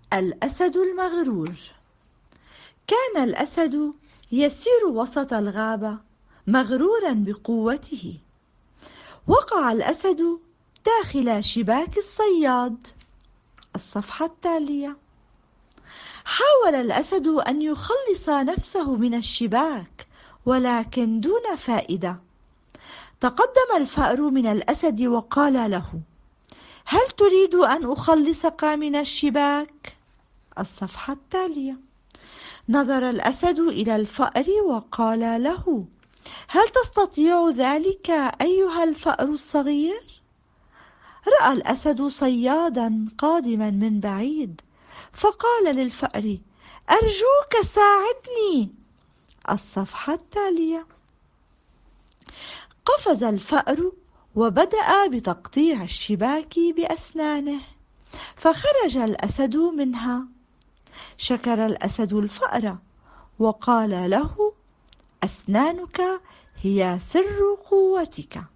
الأسد المغرور. كان الأسد يسير وسط الغابة مغرورا بقوته. وقع الأسد داخل شباك الصياد. الصفحة التالية. حاول الأسد أن يخلص نفسه من الشباك، ولكن دون فائدة. تقدم الفأر من الأسد وقال له: هل تريد أن أخلصك من الشباك؟ الصفحة التالية. نظر الأسد إلى الفأر وقال له: هل تستطيع ذلك أيها الفأر الصغير؟ رأى الأسد صيادا قادما من بعيد، فقال للفأر: أرجوك ساعدني. الصفحة التالية. قفز الفأر وبدأ بتقطيع الشباك بأسنانه، فخرج الأسد منها. شكر الأسد الفأر وقال له: أسنانك هي سر قوتك.